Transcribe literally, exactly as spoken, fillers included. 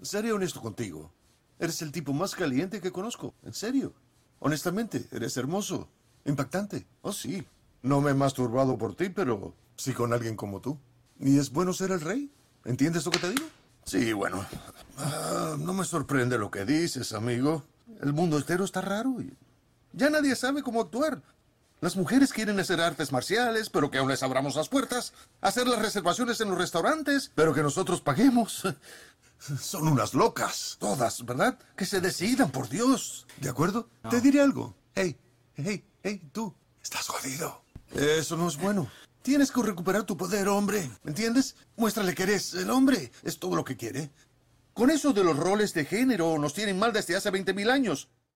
seré honesto contigo. Eres el tipo más caliente que conozco. En serio. Honestamente, eres hermoso. Impactante. Oh, sí. No me he masturbado por ti, pero sí con alguien como tú. Y es bueno ser el rey. ¿Entiendes lo que te digo? Sí, bueno. Ah, no me sorprende lo que dices, amigo. El mundo entero está raro y ya nadie sabe cómo actuar. Las mujeres quieren hacer artes marciales, pero que aún les abramos las puertas. Hacer las reservaciones en los restaurantes, pero que nosotros paguemos. Son unas locas, todas, ¿verdad? Que se decidan, por Dios. ¿De acuerdo? No. Te diré algo. Hey, hey, hey, tú. Estás jodido. Eso no es bueno. Tienes que recuperar tu poder, hombre. ¿Me entiendes? Muéstrale que eres el hombre. Es todo lo que quiere. Con eso de los roles de género nos tienen mal desde hace veinte mil años.